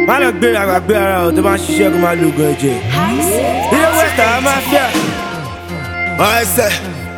má lọ gbéra gbàgbé ara ọ̀ tó bá ń ṣiṣẹ́ kó má lògùn ẹ̀jẹ̀. ilé west àwọn mafia. I say,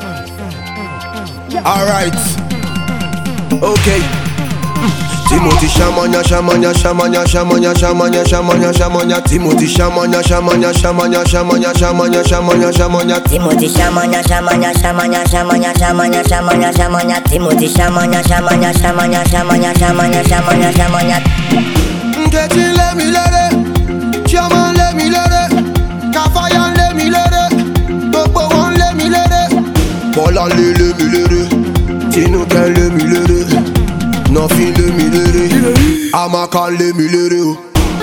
alright, okay. Timothy Shamanya, Shamanya, Shamanya, Shamanya, Shamanya, Shamanya, Shamanya, Timothy Shamanya, Shamanya, Shamanya, Shamanya, Shamanya, Shamanya, Shamanya, Timothy Shamanya, Shamanya, Shamanya, Shamanya, Shamanya, Shamanya, Shamanya, Timothy Shamanya, Shamanya, Shamanya, Shamanya, Shamanya, Shamanya, Shamanya. Getting let me let it, Shaman let me let it, Kafayan let me let it, Bobo one let me let it, Bola let me let it, Tino can let me let it. Nothing let me let it. I'ma call let me let it.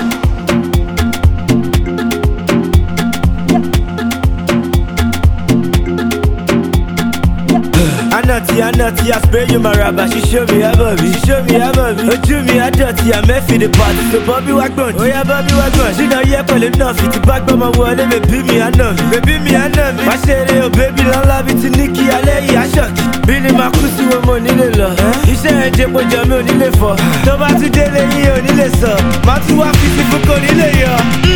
Anati, I spray you my rubber. She show me her Bobby, she show me her Bobby. Oh, Jimmy, I dirty, I met for the party. So Bobby Wagbon, oh yeah, Bobby Wagbon. She know yeah, call enough. It's back by my wall, baby me, I know. Baby me, I know. My shady, oh baby, long love it to Nikki, I lay ya shot. Billy Makusi, we money le lo. He said, Jepo Jami, only le for. Toba today, le only le so. Matu wa fiti fuko ni le yo.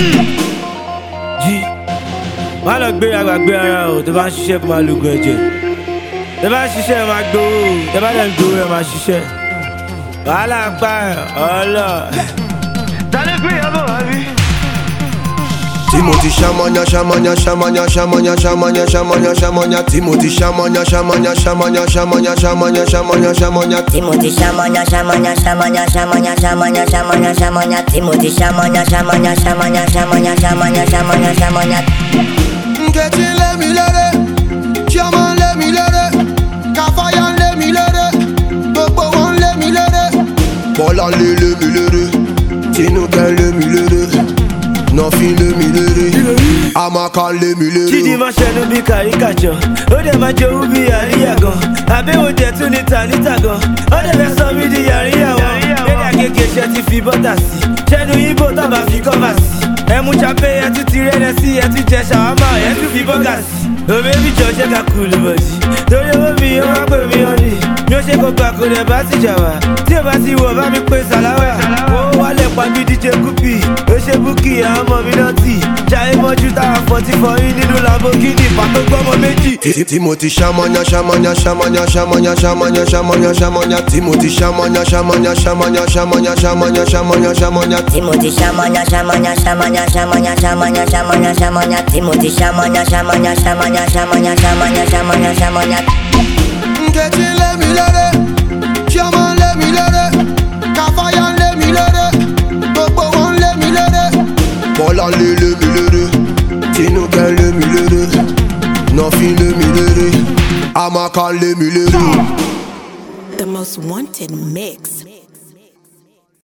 G. Má lọ gbé ara o, tó bá ń ṣiṣẹ́ kó má lògùn ẹ̀jẹ̀. Tẹ́ bá ń ṣiṣẹ́ máa gbowó, tẹ́ bá dẹ̀ ń gbowó ẹ̀ máa ṣiṣẹ́. Wàhálà ń pa ọlọ. Tani pé ìyàbọ̀ wá bí? Timothy Shamanya, Shamanya, Shamanya, Shamanya, Shamanya, Shamanya, Shamanya, Timothy Shamanya, Shamanya, Shamanya, Shamanya, Shamanya, Shamanya, Shamanya, Timothy Shamanya, Shamanya, Shamanya, Shamanya, Shamanya, Shamanya, Shamanya, Timothy Shamanya, Shamanya, Shamanya, Shamanya, Shamanya, Shamanya, Shamanya. Getting let me let it, Shaman let me let it, Kafayan let me let it, Bobo one let me let it, Bola let me let it, Tino can let me let it. Nothing let me let it. I'ma call let me let it. Chidi ma ṣẹnu bí caricature. Ó dẹ̀ máa jẹ owó bí àríyá gan. Àbẹ̀wò jẹ̀ tún ní tanita gan. Ó dẹ̀ fẹ́ sọ mí di àríyá wọn. Lédè àgègè ṣe ti fi bọ́tà sí. Ṣẹ́nu ibo tábà fi kọ́fà sí. Ẹmu chape ẹ tún ti rẹ́nẹ sí. Ẹ tún jẹ ṣàwámà ẹ tún fi bọ́gà sí. Òbí mi jọ ṣe ká kúlù bọ̀dì. Torí owó mi ó wá pè mí ọ́nì. Mi ò ṣe kó gbà kó lẹ̀ bá ti jà wá. Tí ò bá ti wọ̀ bá mi pé sàláwà. Wọ́n wálé pa bí DJ Kupi. Ó ṣe búkì àwọn ọmọ mi náà tì. Jayé mọ́jú táwa fọ́tí fọyín nínú Lamborghini. Pàtó gbọ́mọ méjì. Timothy Shamanya, Shamanya, Shamanya, Shamanya, Shamanya, Shamanya, Shamanya, Timothy Shamanya, Shamanya, Shamanya, Shamanya, Shamanya, Shamanya, Shamanya, Timothy Shamanya, Shamanya, Shamanya, Shamanya, Shamanya, Shamanya, Shamanya, Timothy Shamanya, Shamanya, Shamanya, Shamanya, Shamanya, Shamanya, Shamanya. Getting let me let it, Shaman let me let it, Kafayan let me let it, Bobo one let me let it, Bola let me let it, Tino can let me let it, nothing let me let it, I'ma call let me let it. The most wanted mix.